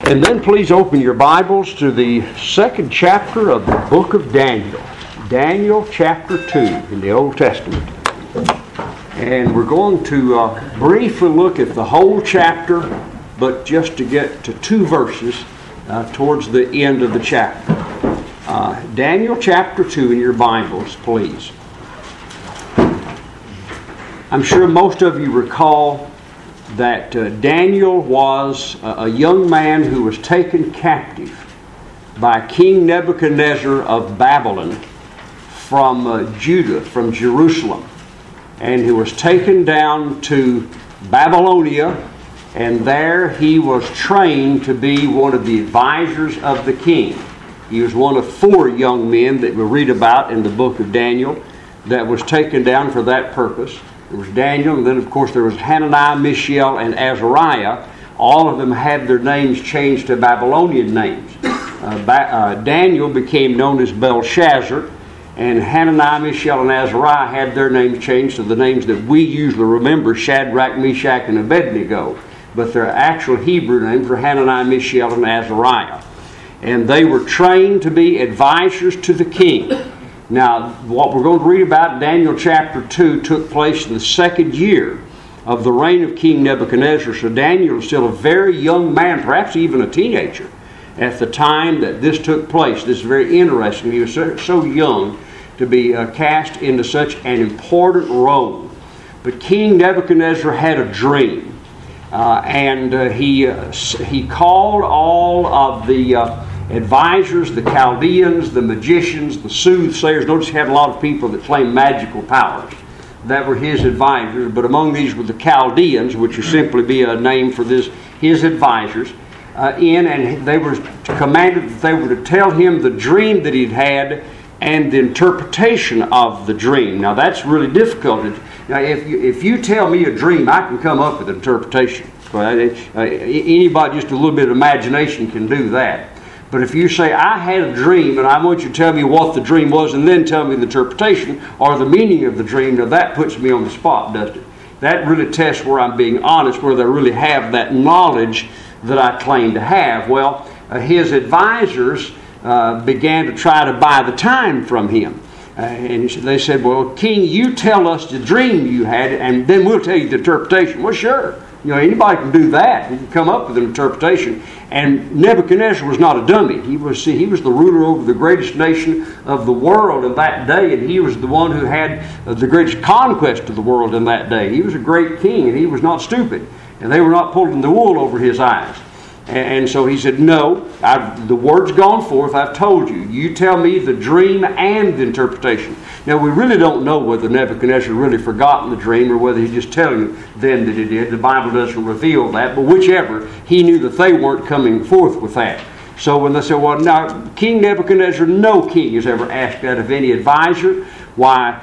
And then please open your Bibles to the second chapter of the book of Daniel. Daniel chapter 2 in the Old Testament. And we're going to briefly look at the whole chapter, but just to get to two verses towards the end of the chapter. Daniel chapter 2 in your Bibles, please. I'm sure most of you recall that Daniel was a young man who was taken captive by King Nebuchadnezzar of Babylon from Judah, from Jerusalem, and he was taken down to Babylonia, and there he was trained to be one of the advisors of the king. He was one of four young men that we read about in the book of Daniel that was taken down for that purpose. There was Daniel, and then of course there was Hananiah, Mishael, and Azariah. All of them had their names changed to Babylonian names. Daniel became known as Belshazzar, and Hananiah, Mishael, and Azariah had their names changed to the names that we usually remember, Shadrach, Meshach, and Abednego. But their actual Hebrew names were Hananiah, Mishael, and Azariah. And they were trained to be advisors to the king. Now, what we're going to read about in Daniel chapter 2 took place in the second year of the reign of King Nebuchadnezzar. So Daniel was still a very young man, perhaps even a teenager, at the time that this took place. This is very interesting. He was so young to be cast into such an important role. But King Nebuchadnezzar had a dream, and he called all of the advisors, the Chaldeans, the magicians, the soothsayers. Notice he had a lot of people that claimed magical powers. That were his advisors. But among these were the Chaldeans, which would simply be a name for his advisors. And they were commanded that they were to tell him the dream that he'd had and the interpretation of the dream. Now that's really difficult. Now if you tell me a dream, I can come up with an interpretation. Anybody just a little bit of imagination can do that. But if you say, I had a dream and I want you to tell me what the dream was and then tell me the interpretation or the meaning of the dream, now that puts me on the spot, doesn't it? That really tests where I'm being honest, whether I really have that knowledge that I claim to have. Well, his advisors began to try to buy the time from him. And they said, well, King, you tell us the dream you had and then we'll tell you the interpretation. Well, sure. Anybody can do that. He can come up with an interpretation. And Nebuchadnezzar was not a dummy. He was the ruler over the greatest nation of the world in that day, and he was the one who had the greatest conquest of the world in that day. He was a great king, and he was not stupid. And they were not pulling the wool over his eyes. And so he said, no, the word's gone forth, I've told you. You tell me the dream and the interpretation. Now, we really don't know whether Nebuchadnezzar really forgotten the dream or whether he's just telling them that he did. The Bible doesn't reveal that, but whichever, he knew that they weren't coming forth with that. So when they said, well, now, King Nebuchadnezzar, no king has ever asked that of any advisor. Why?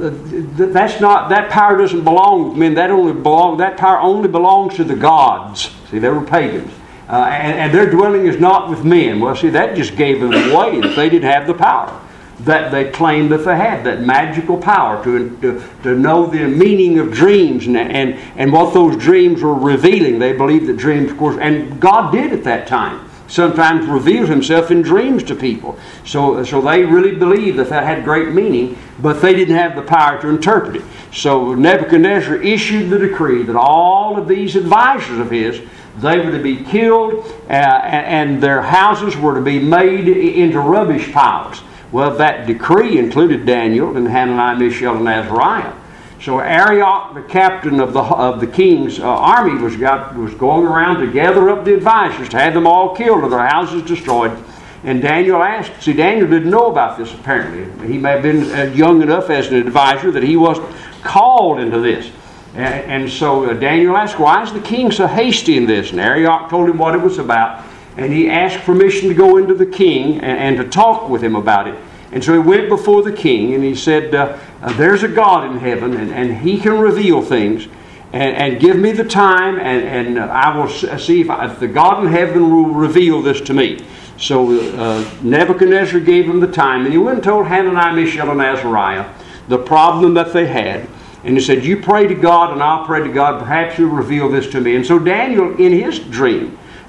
That power doesn't belong to men. That power only belongs to the gods. See, they were pagans. And their dwelling is not with men. Well, see, that just gave them away if they didn't have the power that they claimed that they had, that magical power to know the meaning of dreams and what those dreams were revealing. They believed that dreams, of course, and God did at that time sometimes reveal himself in dreams to people. So they really believed that had great meaning, but they didn't have the power to interpret it. So Nebuchadnezzar issued the decree that all of these advisors of his, they were to be killed and their houses were to be made into rubbish piles. Well, that decree included Daniel and Hananiah, Mishael, and Azariah. So Arioch, the captain of the king's army, was going around to gather up the advisors to have them all killed or their houses destroyed. And Daniel asked. See, Daniel didn't know about this apparently. He may have been young enough as an advisor that he wasn't called into this. And so Daniel asked, why is the king so hasty in this? And Arioch told him what it was about. And he asked permission to go into the king and to talk with him about it. And so he went before the king and he said, there's a God in heaven and he can reveal things. And give me the time and I will see if the God in heaven will reveal this to me. So Nebuchadnezzar gave him the time. And he went and told Hananiah, Mishael, and Azariah the problem that they had. And he said, you pray to God and I'll pray to God. Perhaps you'll reveal this to me. And so Daniel, in his dream,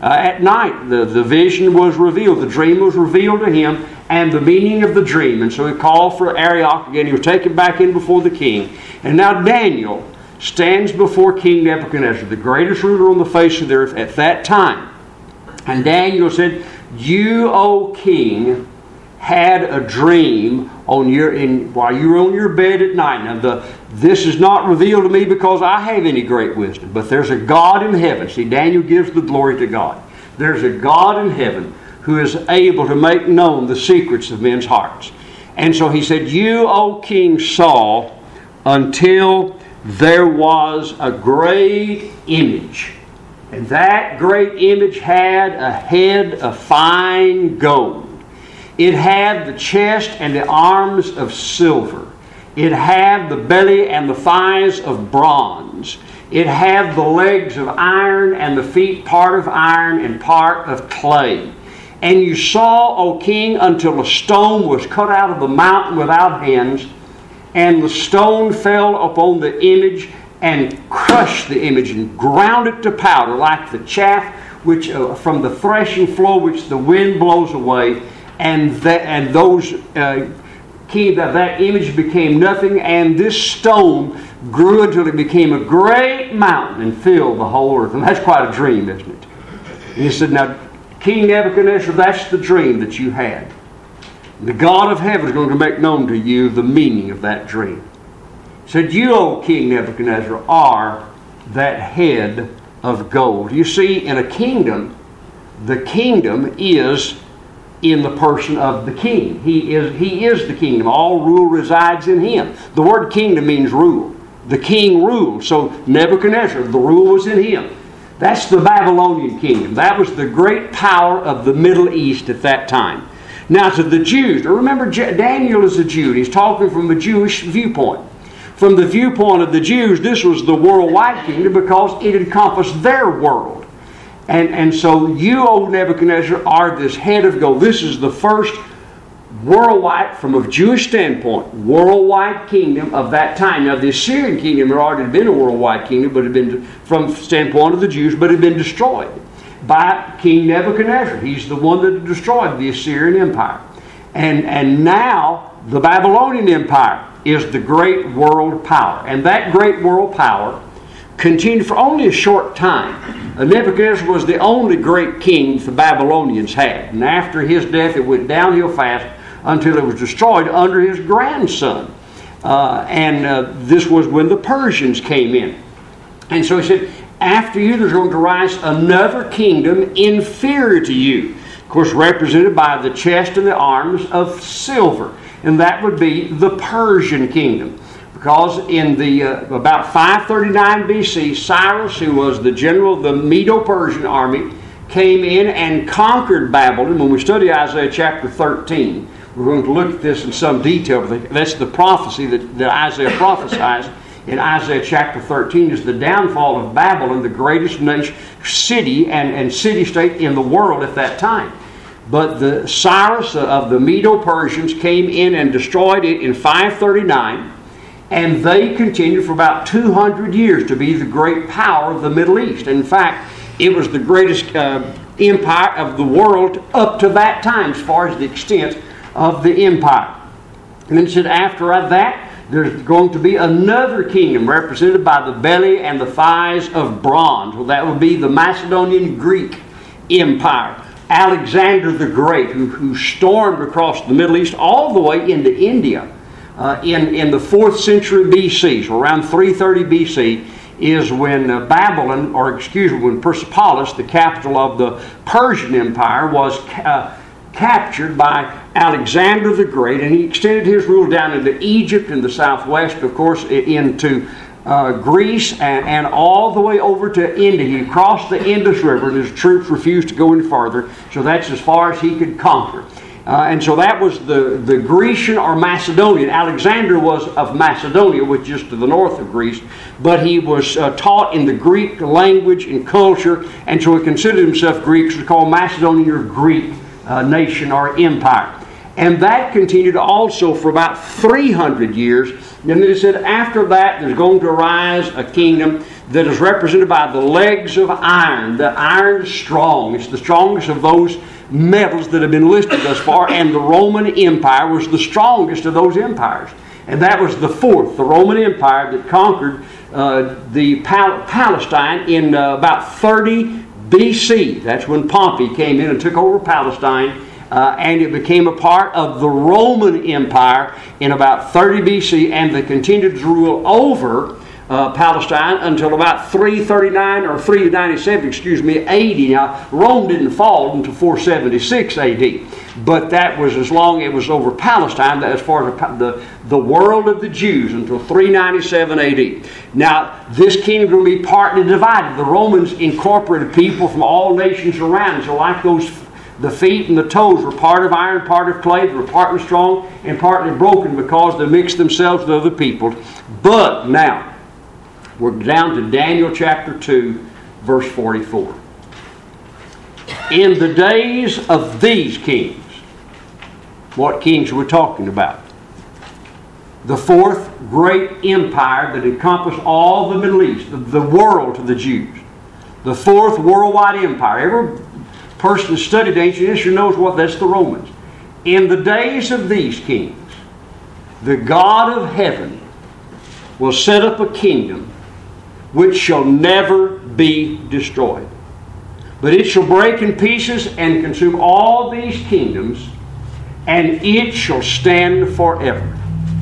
At night, the vision was revealed. The dream was revealed to him, and the meaning of the dream. And so he called for Arioch again. He was taken back in before the king. And now Daniel stands before King Nebuchadnezzar, the greatest ruler on the face of the earth at that time. And Daniel said, "You, O king, had a dream while you were on your bed at night. Now, this is not revealed to me because I have any great wisdom, but there's a God in heaven." See, Daniel gives the glory to God. There's a God in heaven who is able to make known the secrets of men's hearts. And so he said, "You, O king, saw until there was a great image. And that great image had a head of fine gold. It had the chest and the arms of silver. It had the belly and the thighs of bronze. It had the legs of iron and the feet part of iron and part of clay. And you saw, O king, until a stone was cut out of the mountain without hands, and the stone fell upon the image and crushed the image and ground it to powder like the chaff which from the threshing floor which the wind blows away. And that image became nothing, and this stone grew until it became a great mountain and filled the whole earth." And that's quite a dream, isn't it? And he said, "Now, King Nebuchadnezzar, that's the dream that you had. The God of heaven is going to make known to you the meaning of that dream." He said, "You, O King Nebuchadnezzar, are that head of gold." You see, in a kingdom, the kingdom is in the person of the king. He is the kingdom. All rule resides in him. The word kingdom means rule. The king ruled. So Nebuchadnezzar, the rule was in him. That's the Babylonian kingdom. That was the great power of the Middle East at that time. Now to the Jews, remember Daniel is a Jew, and he's talking from a Jewish viewpoint. From the viewpoint of the Jews, this was the worldwide kingdom because it encompassed their world. And so you, O Nebuchadnezzar, are this head of gold. This is the first worldwide, from a Jewish standpoint, worldwide kingdom of that time. Now the Assyrian kingdom had already been a worldwide kingdom, but had been, from the standpoint of the Jews, but had been destroyed by King Nebuchadnezzar. He's the one that destroyed the Assyrian Empire. And now the Babylonian Empire is the great world power. And that great world power continued for only a short time. Nebuchadnezzar was the only great king the Babylonians had. And after his death, it went downhill fast until it was destroyed under his grandson. This was when the Persians came in. And so he said, after you there's going to rise another kingdom inferior to you. Of course, represented by the chest and the arms of silver. And that would be the Persian kingdom. Because in the about 539 BC, Cyrus, who was the general of the Medo-Persian army, came in and conquered Babylon. When we study Isaiah chapter 13, we're going to look at this in some detail. That's the prophecy that Isaiah prophesies in Isaiah chapter 13 is the downfall of Babylon, the greatest city and city-state in the world at that time. But the Cyrus of the Medo-Persians came in and destroyed it in 539. And they continued for about 200 years to be the great power of the Middle East. In fact, it was the greatest empire of the world up to that time as far as the extent of the empire. And then it said after that, there's going to be another kingdom represented by the belly and the thighs of bronze. Well, that would be the Macedonian Greek Empire. Alexander the Great, who stormed across the Middle East all the way into India. In the 4th century BC, so around 330 BC, is when when Persepolis, the capital of the Persian Empire, was captured by Alexander the Great, and he extended his rule down into Egypt in the southwest, of course, into Greece, and all the way over to India. He crossed the Indus River, and his troops refused to go any farther, so that's as far as he could conquer. And so that was the Grecian or Macedonian. Alexander was of Macedonia, which is to the north of Greece, but he was taught in the Greek language and culture, and so he considered himself Greek, so he called Macedonia or Greek nation or empire. And that continued also for about 300 years. And then it said after that there's going to arise a kingdom that is represented by the legs of iron. The iron is strong. It's the strongest of those metals that have been listed thus far, and the Roman Empire was the strongest of those empires. And that was the fourth, the Roman Empire, that conquered Palestine in about 30 BC. That's when Pompey came in and took over Palestine, and it became a part of the Roman Empire in about 30 BC, and they continued to rule over Palestine until about 339 or 397, AD. Now, Rome didn't fall until 476 AD, but that was as long it was over Palestine, as far as the world of the Jews, until 397 AD. Now, this kingdom will be partly divided. The Romans incorporated people from all nations around, so like the feet and the toes were part of iron, part of clay. They were partly strong and partly broken because they mixed themselves with other people. But now, we're down to Daniel chapter 2, verse 44. In the days of these kings, what kings are we talking about? The fourth great empire that encompassed all the Middle East, the world to the Jews. The fourth worldwide empire. Every person that studied ancient history knows what that's the Romans. In the days of these kings, the God of heaven will set up a kingdom which shall never be destroyed. But it shall break in pieces and consume all these kingdoms, and it shall stand forever.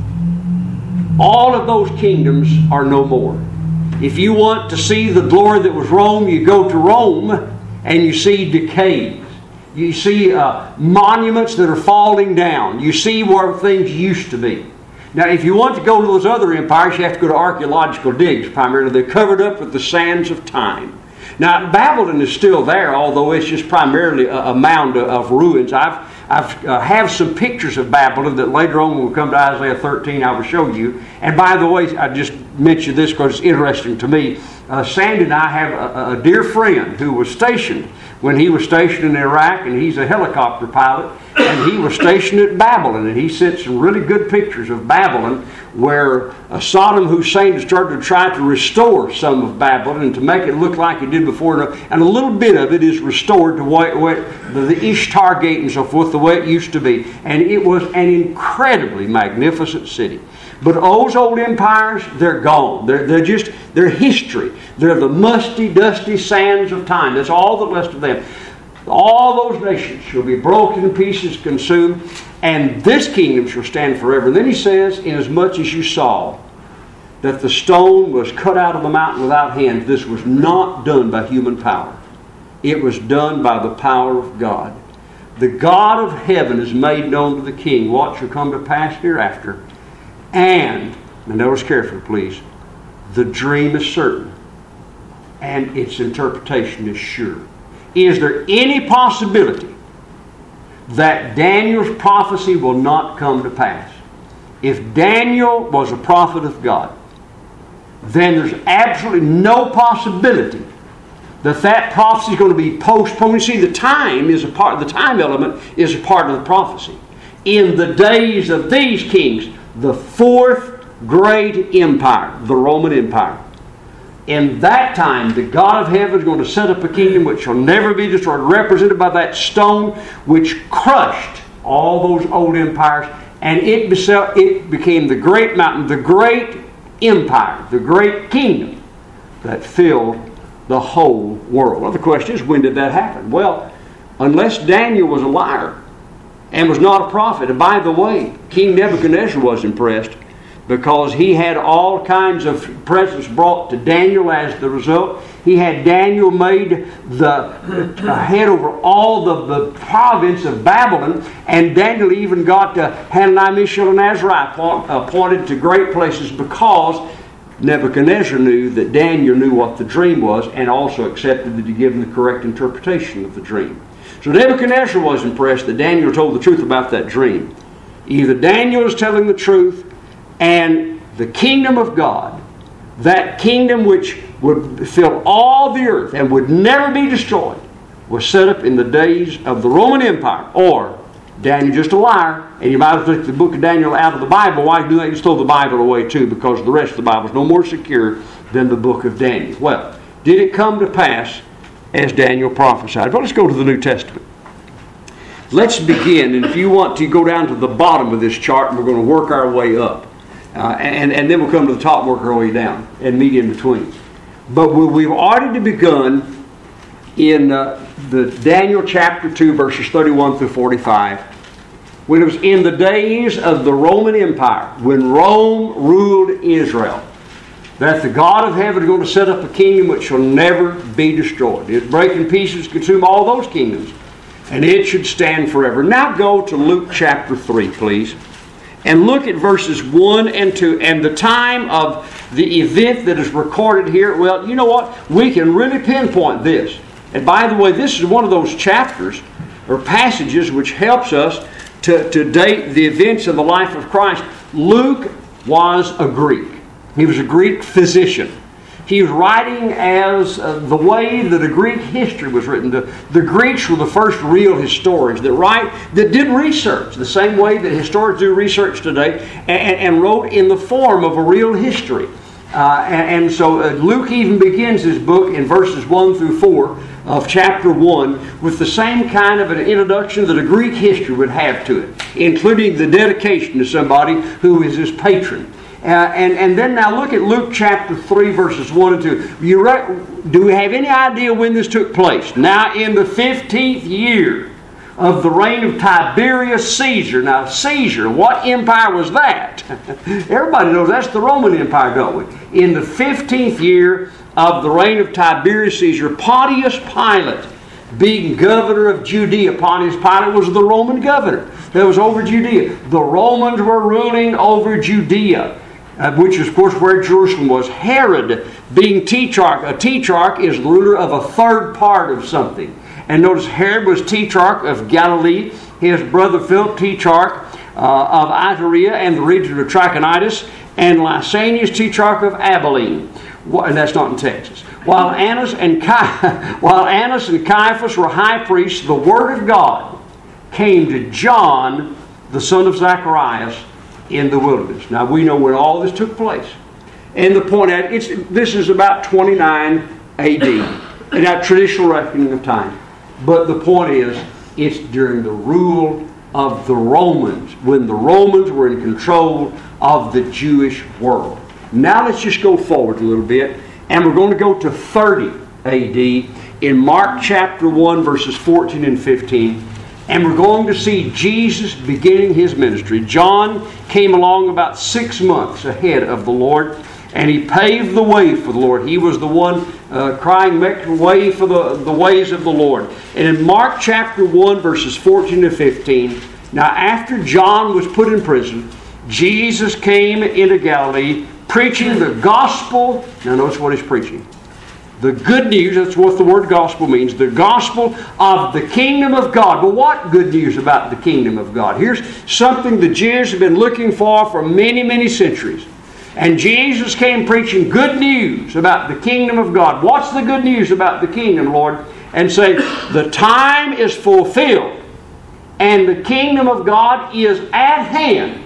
All of those kingdoms are no more. If you want to see the glory that was Rome, you go to Rome and you see decays. You see monuments that are falling down. You see where things used to be. Now, if you want to go to those other empires, you have to go to archaeological digs primarily. They're covered up with the sands of time. Now, Babylon is still there, although it's just primarily a mound of ruins. I have some pictures of Babylon that later on, when we come to Isaiah 13, I will show you. And by the way, I just mentioned this because it's interesting to me. Sandy and I have a dear friend who was stationed when he was stationed in Iraq, and he's a helicopter pilot, and he was stationed at Babylon, and he sent some really good pictures of Babylon where Saddam Hussein started to try to restore some of Babylon and to make it look like it did before, and a little bit of it is restored to the Ishtar Gate and so forth, the way it used to be. And it was an incredibly magnificent city. But those old empires, they're gone. They're history. They're the musty, dusty sands of time. That's all that's left of them. All those nations shall be broken in pieces, consumed, and this kingdom shall stand forever. And then he says, inasmuch as you saw that the stone was cut out of the mountain without hands, this was not done by human power. It was done by the power of God. The God of heaven is made known to the king what shall come to pass hereafter. And notice carefully, please, the dream is certain and its interpretation is sure. Is there any possibility that Daniel's prophecy will not come to pass? If Daniel was a prophet of God, then there's absolutely no possibility that prophecy is going to be postponed. You see, the time element is a part of the prophecy. In the days of these kings, the fourth great empire, the Roman Empire. In that time, the God of heaven is going to set up a kingdom which shall never be destroyed, represented by that stone which crushed all those old empires, and it became the great mountain, the great empire, the great kingdom that filled the whole world. Well, the question is, when did that happen? Well, unless Daniel was a liar and was not a prophet. And by the way, King Nebuchadnezzar was impressed because he had all kinds of presents brought to Daniel as the result. He had Daniel made the head over all the province of Babylon, and Daniel even got Hananiah, Mishael, and Azariah appointed to great places because Nebuchadnezzar knew that Daniel knew what the dream was and also accepted that he give him the correct interpretation of the dream. So Nebuchadnezzar was impressed that Daniel told the truth about that dream. Either Daniel is telling the truth, and the kingdom of God, that kingdom which would fill all the earth and would never be destroyed, was set up in the days of the Roman Empire. Or Daniel just a liar, and you might have took the book of Daniel out of the Bible. Why do that? You stole the Bible away too, because the rest of the Bible is no more secure than the book of Daniel. Well, did it come to pass as Daniel prophesied? Well, let's go to the New Testament. Let's begin, and if you want to go down to the bottom of this chart, and we're going to work our way up. And then we'll come to the top and work our way down and meet in between. But we've already begun in the Daniel chapter 2, verses 31 through 45. When it was in the days of the Roman Empire, when Rome ruled Israel, that the God of heaven is going to set up a kingdom which shall never be destroyed. It break in pieces, consume all those kingdoms, and it should stand forever. Now go to Luke chapter 3, please. And look at verses 1 and 2. And the time of the event that is recorded here, well, you know what? We can really pinpoint this. And by the way, this is one of those chapters or passages which helps us to date the events of the life of Christ. Luke was a Greek. He was a Greek physician. He was writing as the way that a Greek history was written. The Greeks were the first real historians that did research the same way that historians do research today, and wrote in the form of a real history. And so Luke even begins his book in verses 1 through 4 of chapter 1 with the same kind of an introduction that a Greek history would have to it, including the dedication to somebody who is his patron. And then now look at Luke chapter 3 verses 1 and 2. Do we have any idea when this took place? Now in the 15th year of the reign of Tiberius Caesar. Now Caesar, what empire was that? Everybody knows that's the Roman Empire, don't we? In the 15th year of the reign of Tiberius Caesar, Pontius Pilate, being governor of Judea. Pontius Pilate was the Roman governor that was over Judea. The Romans were ruling over Judea, which is, of course, where Jerusalem was. Herod, being tetrarch. A tetrarch is ruler of a third part of something. And notice Herod was tetrarch of Galilee. His brother Philip, tetrarch of Iturea and the region of Trachonitis. And Lysanias, tetrarch of Abilene. And that's not in Texas. While Annas and Caiaphas were high priests, the Word of God came to John, the son of Zacharias, in the wilderness. Now we know when all this took place. And the point this is about 29 AD, in our traditional reckoning of time. But the point is, it's during the rule of the Romans, when the Romans were in control of the Jewish world. Now let's just go forward a little bit, and we're going to go to 30 AD in Mark chapter 1, verses 14 and 15. And we're going to see Jesus beginning his ministry. John came along about 6 months ahead of the Lord, and he paved the way for the Lord. He was the one crying, "Make way for the ways of the Lord." And in Mark chapter 1, verses 14 to 15, now after John was put in prison, Jesus came into Galilee preaching the gospel. Now notice what he's preaching. The good news, that's what the word gospel means. The gospel of the kingdom of God. Well, what good news about the kingdom of God? Here's something the Jews have been looking for many, many centuries. And Jesus came preaching good news about the kingdom of God. What's the good news about the kingdom, Lord? And say, the time is fulfilled and the kingdom of God is at hand.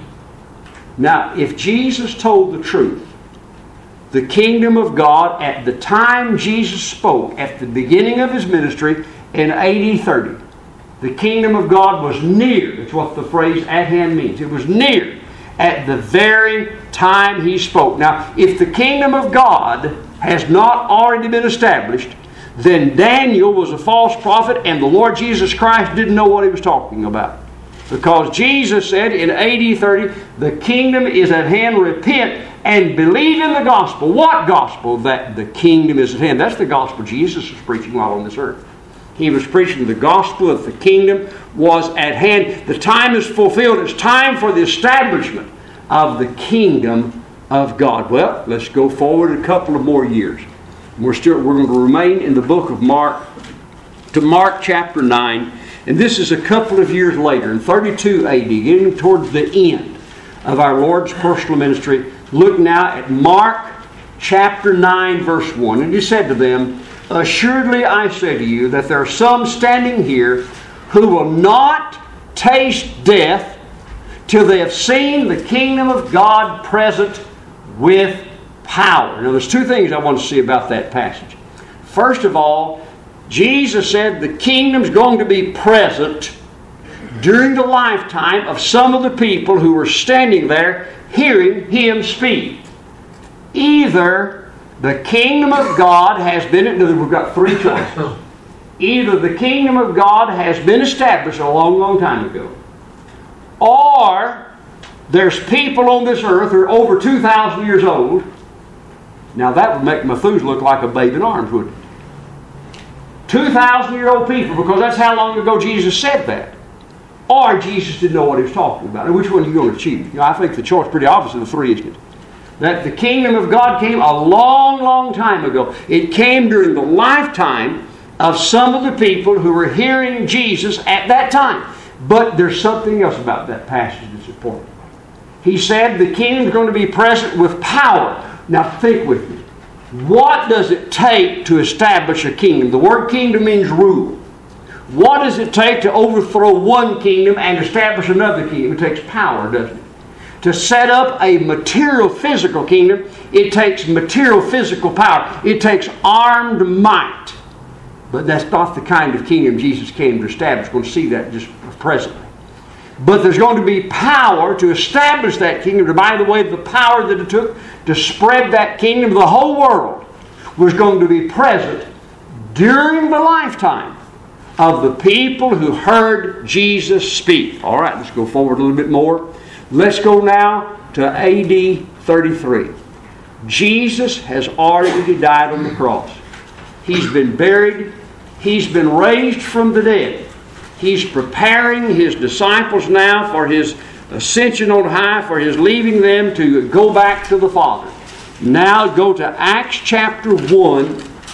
Now, if Jesus told the truth, the kingdom of God at the time Jesus spoke, at the beginning of his ministry in AD 30, the kingdom of God was near. That's what the phrase "at hand" means. It was near at the very time he spoke. Now, if the kingdom of God has not already been established, then Daniel was a false prophet and the Lord Jesus Christ didn't know what he was talking about. Because Jesus said in AD 30, the kingdom is at hand, repent and believe in the gospel. What gospel? That the kingdom is at hand. That's the gospel Jesus was preaching while on this earth. He was preaching the gospel of the kingdom was at hand. The time is fulfilled. It's time for the establishment of the kingdom of God. Well, let's go forward a couple of more years. We're going to remain in the book of Mark, to Mark chapter 9. And this is a couple of years later, in 32 AD, getting towards the end of our Lord's personal ministry. Look now at Mark chapter 9, verse 1. And he said to them, "Assuredly I say to you that there are some standing here who will not taste death till they have seen the kingdom of God present with power. Now, there's two things I want to see about that passage. First of all, Jesus said the kingdom's going to be present during the lifetime of some of the people who were standing there hearing Him speak. Either the kingdom of God has been, we've got three choices. Either the kingdom of God has been established a long, long time ago, or there's people on this earth who are over 2,000 years old. Now that would make Methuselah look like a babe in arms, wouldn't it? 2,000-year-old people, because that's how long ago Jesus said that. Or Jesus didn't know what He was talking about. And which one are you going to choose? I think the choice is pretty obvious of the three, isn't it? That the kingdom of God came a long, long time ago. It came during the lifetime of some of the people who were hearing Jesus at that time. But there's something else about that passage that's important. He said the kingdom is going to be present with power. Now think with me. What does it take to establish a kingdom? The word kingdom means rule. What does it take to overthrow one kingdom and establish another kingdom? It takes power, doesn't it? To set up a material physical kingdom, it takes material physical power. It takes armed might. But that's not the kind of kingdom Jesus came to establish. We'll see that just presently. But there's going to be power to establish that kingdom. By the way, the power that it took to spread that kingdom to the whole world was going to be present during the lifetime of the people who heard Jesus speak. All right, let's go forward a little bit more. Let's go now to AD 33. Jesus has already died on the cross. He's been buried. He's been raised from the dead. He's preparing His disciples now for His ascension on high, for His leaving them to go back to the Father. Now go to Acts chapter 1,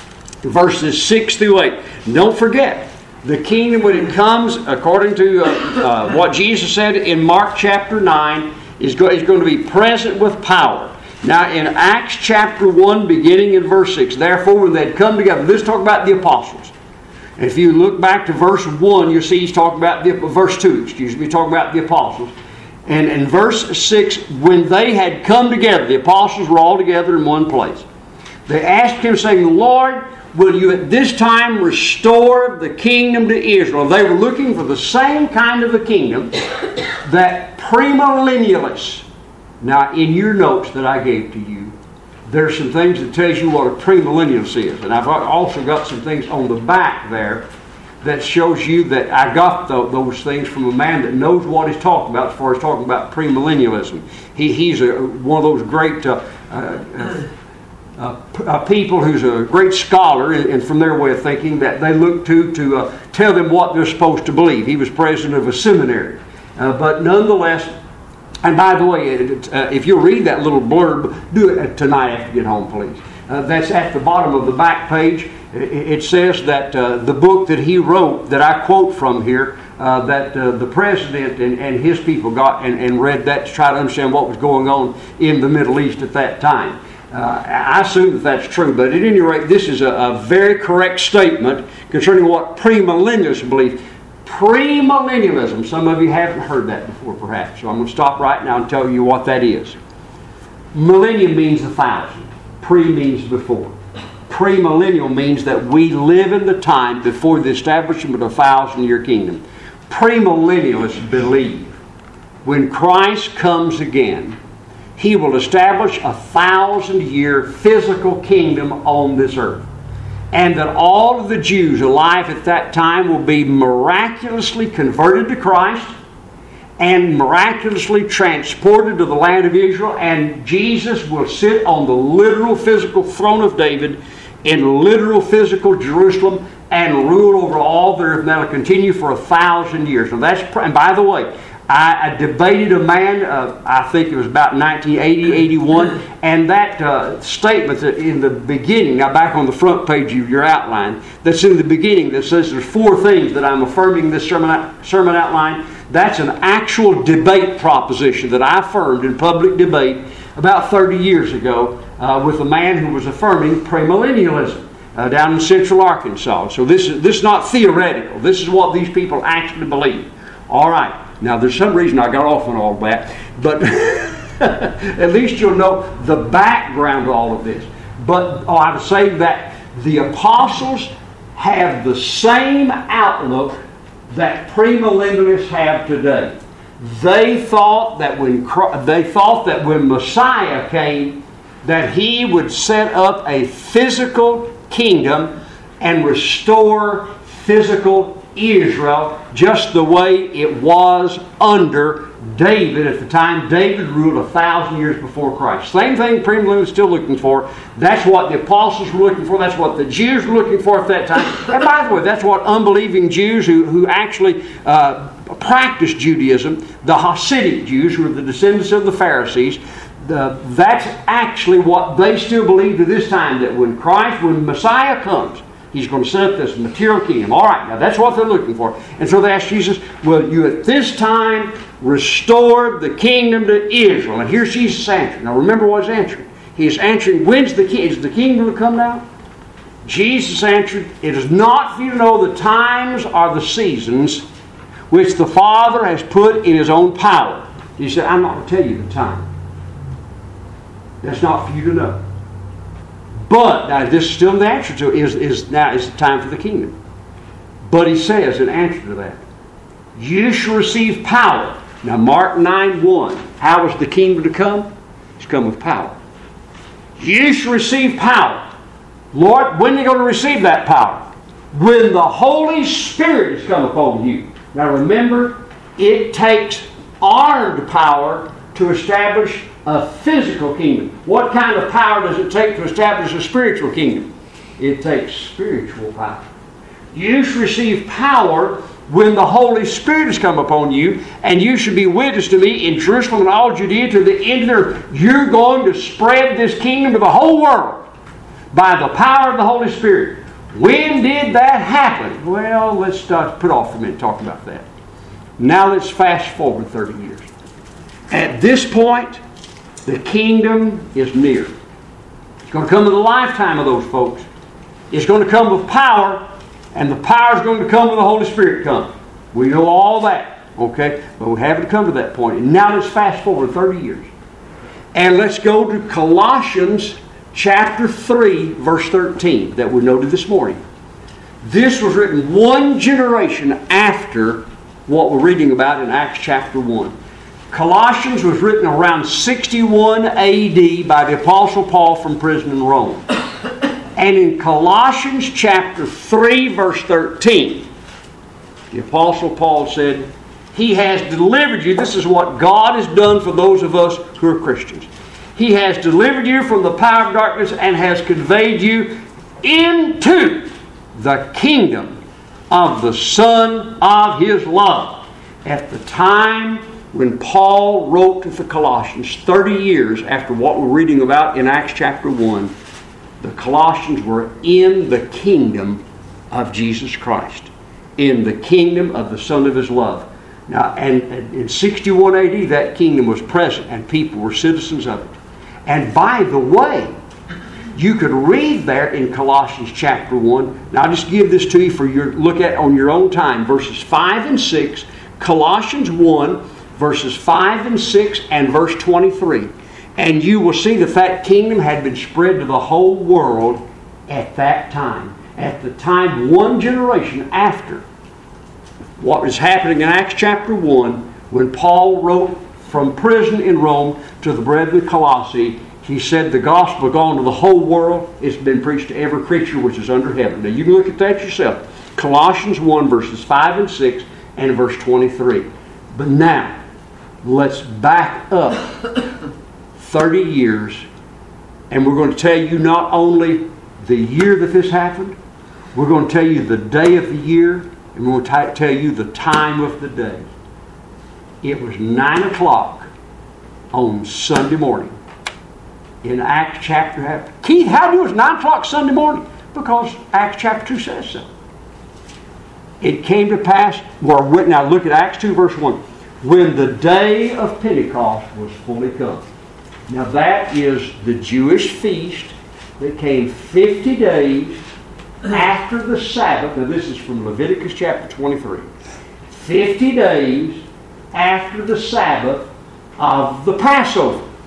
verses 6 through 8. Don't forget, the kingdom when it comes, according to what Jesus said in Mark chapter 9, is going to be present with power. Now in Acts chapter 1, beginning in verse 6, therefore when they'd come together, let's talk about the apostles. If you look back to verse 1, you'll see he's talking about verse 2, he's talking about the apostles. And in verse 6, when they had come together, the apostles were all together in one place. They asked Him, saying, Lord, will you at this time restore the kingdom to Israel? They were looking for the same kind of a kingdom that premillennialists. Now, in your notes that I gave to you, there's some things that tells you what a premillennialist is. And I've also got some things on the back there that shows you that I got those things from a man that knows what he's talking about as far as talking about premillennialism. He's one of those great people who's a great scholar, and from their way of thinking, that they look to tell them what they're supposed to believe. He was president of a seminary. But nonetheless, and by the way, if you'll read that little blurb, do it tonight after you get home, please. That's at the bottom of the back page. It says that the book that he wrote, that I quote from here, that the president and his people got and read that to try to understand what was going on in the Middle East at that time. I assume that that's true, but at any rate, this is a very correct statement concerning what premillennialists believe. Premillennialism, some of you haven't heard that before perhaps, so I'm going to stop right now and tell you what that is. Millennium means 1,000. Pre means before. Premillennial means that we live in the time before the establishment of a 1,000-year kingdom. Premillennialists believe when Christ comes again, He will establish a 1,000-year physical kingdom on this earth. And that all of the Jews alive at that time will be miraculously converted to Christ and miraculously transported to the land of Israel, and Jesus will sit on the literal physical throne of David in literal physical Jerusalem and rule over all the earth. And that'll continue for 1,000 years. Now that's, and by the way, I debated a man, I think it was about 1980, 81, and that statement that in the beginning, now back on the front page of your outline, that's in the beginning that says there's 4 things that I'm affirming this sermon outline. That's an actual debate proposition that I affirmed in public debate about 30 years ago with a man who was affirming premillennialism down in central Arkansas. So this is not theoretical. This is what these people actually believe. All right. Now, there's some reason I got off on all that, but At least you'll know the background to all of this. But I would say that the apostles have the same outlook that premillennialists have today. They thought that when Messiah came, that He would set up a physical kingdom and restore physical Israel just the way it was under David at the time. David ruled 1,000 years before Christ. Same thing premillennialists still looking for. That's what the apostles were looking for. That's what the Jews were looking for at that time. And by the way, that's what unbelieving Jews who actually practiced Judaism, the Hasidic Jews, who were the descendants of the Pharisees, that's actually what they still believe to this time, that when Messiah comes, He's going to set up this material kingdom. All right, now that's what they're looking for. And so they asked Jesus, will you at this time restore the kingdom to Israel? And here's Jesus' answer. Now remember what He's answering. He's answering, is the kingdom to come now? Jesus answered, it is not for you to know the times or the seasons which the Father has put in His own power. He said, I'm not going to tell you the time. That's not for you to know. But, now this is still the answer to it, now is the time for the kingdom. But He says in answer to that, you shall receive power. Now Mark 9:1, how is the kingdom to come? It's come with power. You shall receive power. Lord, when are you going to receive that power? When the Holy Spirit has come upon you. Now remember, it takes armed power to establish a physical kingdom. What kind of power does it take to establish a spiritual kingdom? It takes spiritual power. You shall receive power when the Holy Spirit has come upon you, and you should be witness to me in Jerusalem and all Judea to the end of the earth. You're going to spread this kingdom to the whole world by the power of the Holy Spirit. When did that happen? Well, let's put off for a minute talking about that. Now let's fast forward 30 years. At this point, the kingdom is near. It's going to come in the lifetime of those folks. It's going to come with power, and the power is going to come when the Holy Spirit comes. We know all that, okay? But we haven't come to that point. And now let's fast forward 30 years. And let's go to Colossians chapter 3, verse 13, that we noted this morning. This was written one generation after what we're reading about in Acts chapter 1. Colossians was written around 61 A.D. by the Apostle Paul from prison in Rome. And in Colossians chapter 3, verse 13, the Apostle Paul said, He has delivered you. This is what God has done for those of us who are Christians. He has delivered you from the power of darkness and has conveyed you into the kingdom of the Son of His love. At the time when Paul wrote to the Colossians, 30 years after what we're reading about in Acts chapter 1, the Colossians were in the kingdom of Jesus Christ, in the kingdom of the Son of His love. Now, and in 61 AD, that kingdom was present and people were citizens of it. And by the way, you could read there in Colossians chapter 1. Now, I'll just give this to you for your look at on your own time. Verses 5 and 6, Colossians 1, verses 5 and 6, and verse 23. And you will see that that kingdom had been spread to the whole world at that time. At the time, one generation after what was happening in Acts chapter 1, when Paul wrote from prison in Rome to the brethren of Colossae, he said the gospel has gone to the whole world. It's been preached to every creature which is under heaven. Now you can look at that yourself. Colossians 1, verses 5 and 6, and verse 23. But now, let's back up 30 years, and we're going to tell you not only the year that this happened, we're going to tell you the day of the year, and we're going to tell you the time of the day. It was 9 o'clock on Sunday morning in Acts chapter 2. Keith, how do you know it's 9 o'clock Sunday morning? Because Acts chapter 2 says so. It came to pass, now look at Acts 2 verse 1, when the day of Pentecost was fully come. Now that is the Jewish feast that came 50 days after the Sabbath. Now this is from Leviticus chapter 23. 50 days after the Sabbath of the Passover.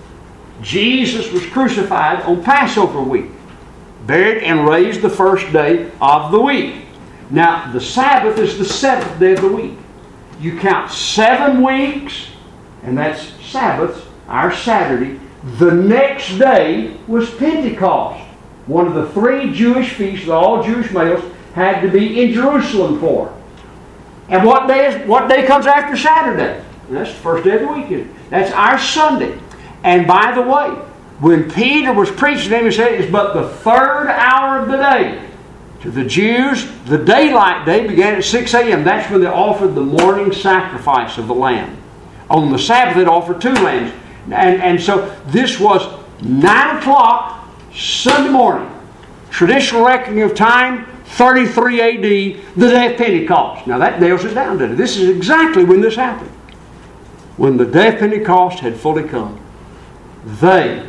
Jesus was crucified on Passover week, buried and raised the first day of the week. Now, the Sabbath is the seventh day of the week. You count 7 weeks, and that's Sabbaths, our Saturday. The next day was Pentecost, one of the 3 Jewish feasts that all Jewish males had to be in Jerusalem for. And what day comes after Saturday? And that's the first day of the week. That's our Sunday. And by the way, when Peter was preaching to them, he said it's but the 3rd hour of the day. To the Jews, the daylight day began at 6 a.m. That's when they offered the morning sacrifice of the lamb. On the Sabbath, they'd offer 2 lambs. And so this was 9 o'clock Sunday morning. Traditional reckoning of time, 33 A.D., the day of Pentecost. Now that nails it down to it. This is exactly when this happened. When the day of Pentecost had fully come, the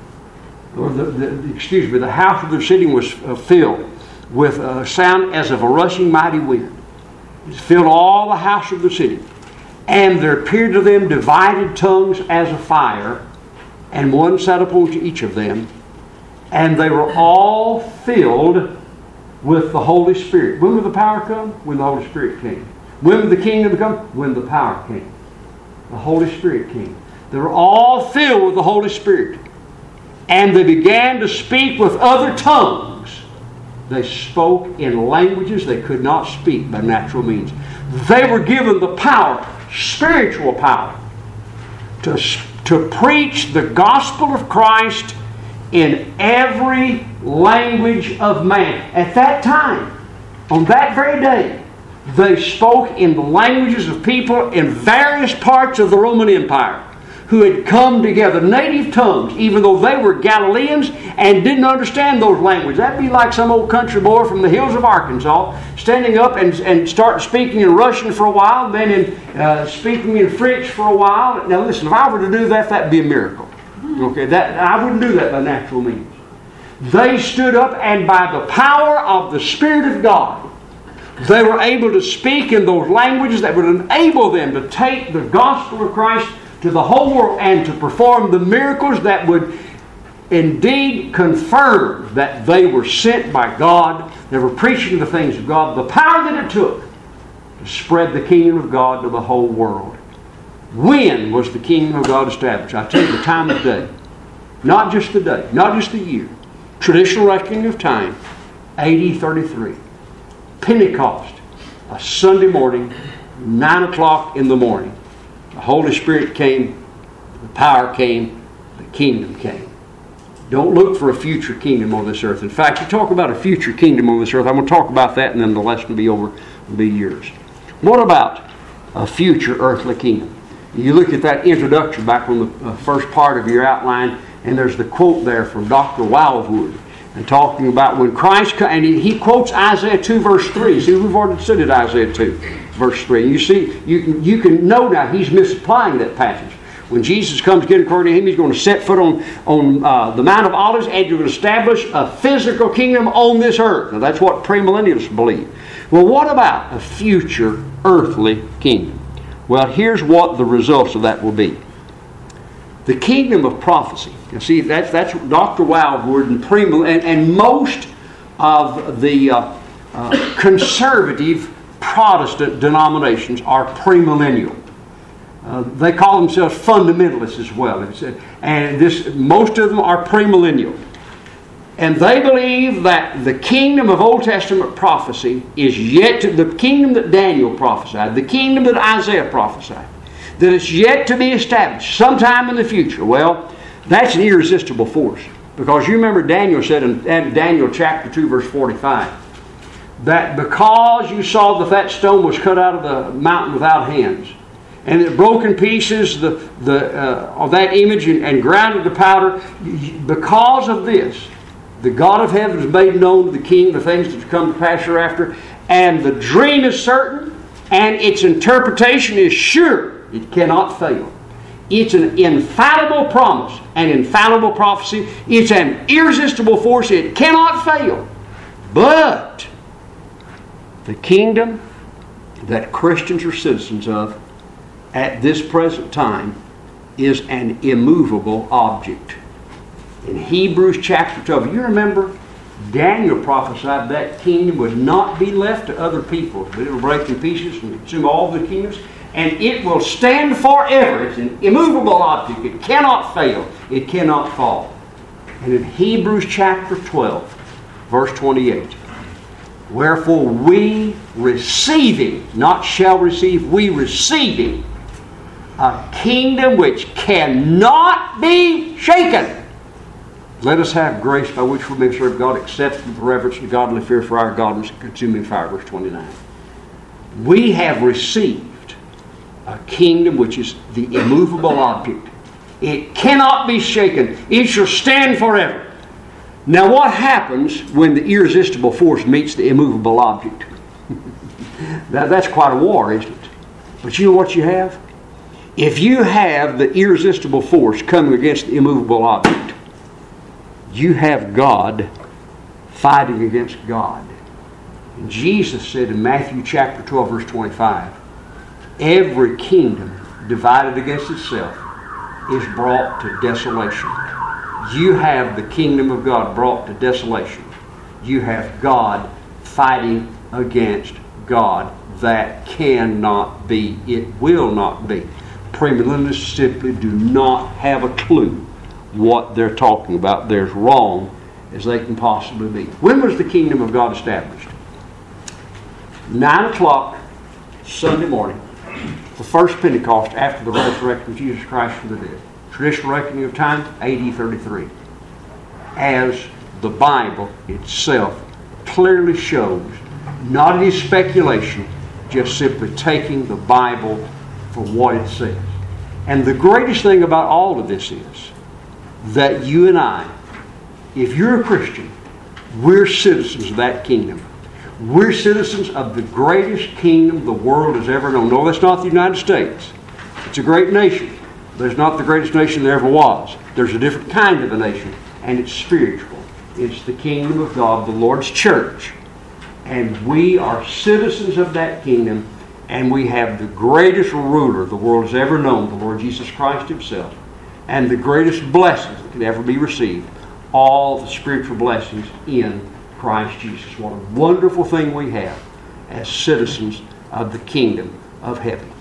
house of their sitting was filled with a sound as of a rushing mighty wind. It filled all the house of the city. And there appeared to them divided tongues as of fire, and one sat upon each of them. And they were all filled with the Holy Spirit. When will the power come? When the Holy Spirit came. When will the kingdom come? When the power came. The Holy Spirit came. They were all filled with the Holy Spirit. And they began to speak with other tongues. They spoke in languages they could not speak by natural means. They were given the power, spiritual power, to preach the gospel of Christ in every language of man. At that time, on that very day, they spoke in the languages of people in various parts of the Roman Empire who had come together, native tongues, even though they were Galileans and didn't understand those languages. That'd be like some old country boy from the hills of Arkansas standing up and start speaking in Russian for a while, then speaking in French for a while. Now listen, if I were to do that, that'd be a miracle. Okay, I wouldn't do that by natural means. They stood up, and by the power of the Spirit of God, they were able to speak in those languages that would enable them to take the gospel of Christ to the whole world and to perform the miracles that would indeed confirm that they were sent by God. They were preaching the things of God. The power that it took to spread the kingdom of God to the whole world. When was the kingdom of God established? I tell you, the time of day. Not just the day, not just the year. Traditional reckoning of time, AD 33. Pentecost, a Sunday morning, 9 o'clock in the morning. The Holy Spirit came, the power came, the kingdom came. Don't look for a future kingdom on this earth. In fact, you talk about a future kingdom on this earth. I'm going to talk about that, and then the lesson will be over. Will be yours. What about a future earthly kingdom? You look at that introduction back on the first part of your outline, and there's the quote there from Dr. Wildwood, and talking about when Christ comes, and he quotes Isaiah 2 verse 3. See, we've already studied Isaiah 2 verse 3. And you see, you can know now he's misapplying that passage. When Jesus comes again according to him, he's going to set foot on the Mount of Olives, and you're going to establish a physical kingdom on this earth. Now that's what premillennialists believe. Well, what about a future earthly kingdom? Well, here's what the results of that will be. The kingdom of prophecy. You see, that's Dr. Wildwood and most of the conservative Protestant denominations are premillennial. They call themselves fundamentalists as well. And most of them are premillennial. And they believe that the kingdom of Old Testament prophecy is yet to, the kingdom that Daniel prophesied, the kingdom that Isaiah prophesied, that it's yet to be established sometime in the future. Well, that's an irresistible force. Because you remember Daniel said in Daniel chapter 2 verse 45, that because you saw that stone was cut out of the mountain without hands, and it broke in pieces of that image and ground it to powder, because of this, the God of heaven has made known to the king the things that come to pass hereafter, and the dream is certain, and its interpretation is sure. It cannot fail. It's an infallible promise, an infallible prophecy. It's an irresistible force. It cannot fail. But the kingdom that Christians are citizens of at this present time is an immovable object. In Hebrews chapter 12, you remember Daniel prophesied that kingdom would not be left to other peoples, but it will break in pieces and consume all the kingdoms, and it will stand forever. It's an immovable object. It cannot fail. It cannot fall. And in Hebrews chapter 12, verse 28, wherefore we receiving, not shall receive, we receiving a kingdom which cannot be shaken. Let us have grace by which we may serve God, accept with reverence and godly fear for our God and consuming fire. Verse 29. We have received a kingdom which is the immovable object. It cannot be shaken. It shall stand forever. Now what happens when the irresistible force meets the immovable object? That's quite a war, isn't it? But you know what you have? If you have the irresistible force coming against the immovable object, you have God fighting against God. And Jesus said in Matthew chapter 12, verse 25, every kingdom divided against itself is brought to desolation. You have the kingdom of God brought to desolation. You have God fighting against God. That cannot be. It will not be. Premillennialists simply do not have a clue what they're talking about. They're as wrong as they can possibly be. When was the kingdom of God established? 9 o'clock Sunday morning, the first Pentecost after the resurrection of Jesus Christ from the dead. Traditional reckoning of time, AD 33. As the Bible itself clearly shows, not any speculation, just simply taking the Bible for what it says. And the greatest thing about all of this is that you and I, if you're a Christian, we're citizens of that kingdom. We're citizens of the greatest kingdom the world has ever known. No, that's not the United States. It's a great nation. But it's not the greatest nation there ever was. There's a different kind of a nation, and it's spiritual. It's the kingdom of God, the Lord's church. And we are citizens of that kingdom, and we have the greatest ruler the world has ever known, the Lord Jesus Christ Himself, and the greatest blessings that can ever be received, all the spiritual blessings in Christ Jesus. What a wonderful thing we have as citizens of the kingdom of heaven.